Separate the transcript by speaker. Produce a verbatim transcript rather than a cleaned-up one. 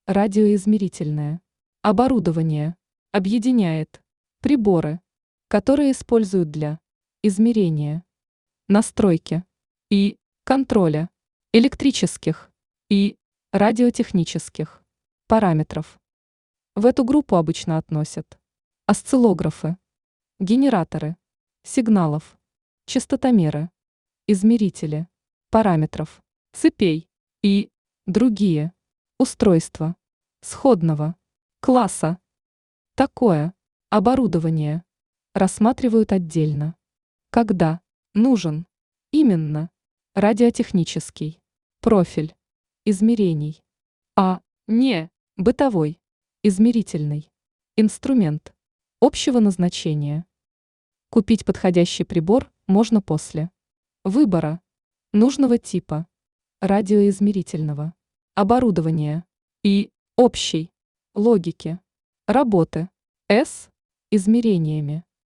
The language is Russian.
Speaker 1: Радиоизмерительное оборудование объединяет приборы, которые используют для измерения, настройки и контроля электрических и радиотехнических параметров. В эту группу обычно относят осциллографы, генераторы сигналов, частотомеры, измерители параметров, цепей и другие устройства сходного класса. Такое оборудование рассматривают отдельно, когда нужен именно радиотехнический профиль измерений, а не бытовой измерительный инструмент общего назначения. Купить подходящий прибор можно после выбора нужного типа радиоизмерительного оборудования и общей логики работы с измерениями.